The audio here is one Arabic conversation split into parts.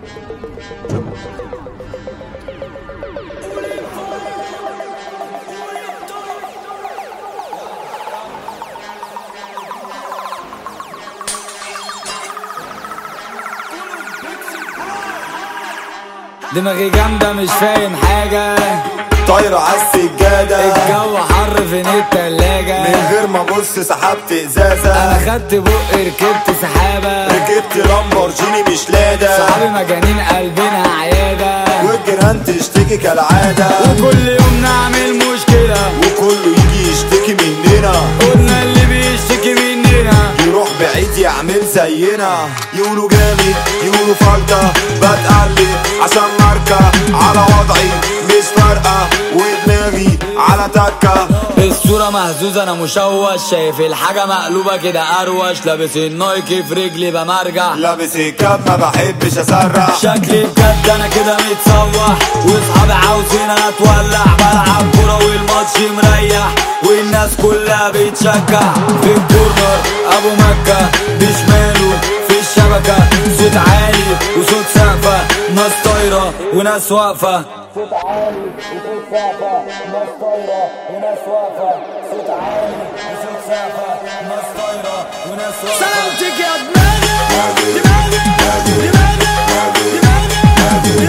دماغي جامدة مش فاهم حاجة، طايرة عالسجادة، الجو حر فين التلاجة، من غير ما ابص سحبت ازازة، انا خدت بق ركبت سحابة، ركبت لامبورجيني مش لادا، صحابي مجانين قلبنا عيادة، والجيران تشتكي كالعادة، وكل يوم نعمل مشكلة، وكله يجي يشتكي مننا، قلنا اللي بيشتكي مننا يروح بعيد يعمل زينا، يقولوا جامد يقولوا فلتة، بتقلب عشان ماركة على وضعي مش فارقة، ودماغي على تكة، الصورة مهزوزة انا مشوش، شايف الحاجة مقلوبة كده اروش، لابس النايكي في رجلي بمرجع، لابس الكاب ما بحبش اسرح، شكلي بجد انا كده متسوح، واصحابي عاوزين انا اتولع، بلعب كورة والماتش مريح، والناس كلها بتشجع، في الكورنر ابو مكة بشماله في الشبكة، صوت عالي وصوت سقفة، ناس طايرة وناس واقفة، صوت عالي وصوت سقفة، ناس طايرة وناس واقفة، صوت عالي وصوت سقفة، ناس طايرة وناس واقفة. سلامتك يا دماغي دماغي دماغي دماغي دماغي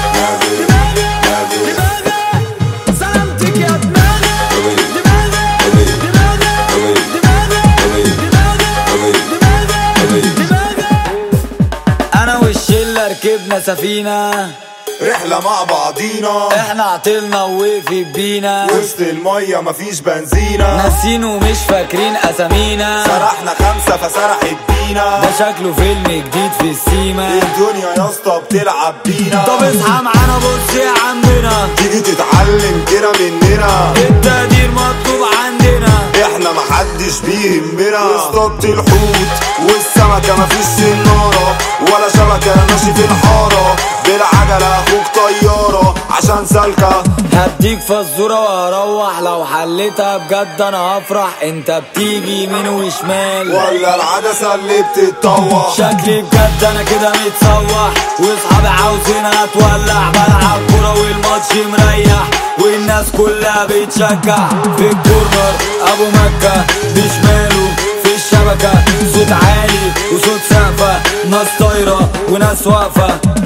دماغي، سلامتك يا دماغي دماغي دماغي دماغي. انا والشلة ركبنا سفينة، رحلة مع بعضينا، احنا عطلنا ووقفت بينا، وسط المية مفيش بنزينة، ناسين ومش فاكرين اسامينا، سرحنا 5 فسرحت بينا، ده شكله فيلم جديد في السيما، الدنيا يا اسطى بتلعب بينا، طب اصحى معانا بص يا عمنا، تيجي تتعلم كده مننا، التقدير مطلوب عندنا، احنا محدش بيهمنا، اصطدت الحوت والسمكة مفيش سنارة، ولا شبكة ماشي في الحارة، بالعجلة اخوك طيارة عشان سالكة، هديك فزورة وهروح، لو حليتها بجد انا هفرح، انت بتيجي يمين وشمال ولا العدسة اللي بتتطوح، شكلي بجد انا كده متسوح، واصحابي عاوزين انا اتولع، بلعب كورة والماتش مريح، والناس كلها بتشجع، في الكورنر ابو مكة بشماله في الشبكة، صوت عالي وصوت سقفة، ناس طايرة وناس واقفة.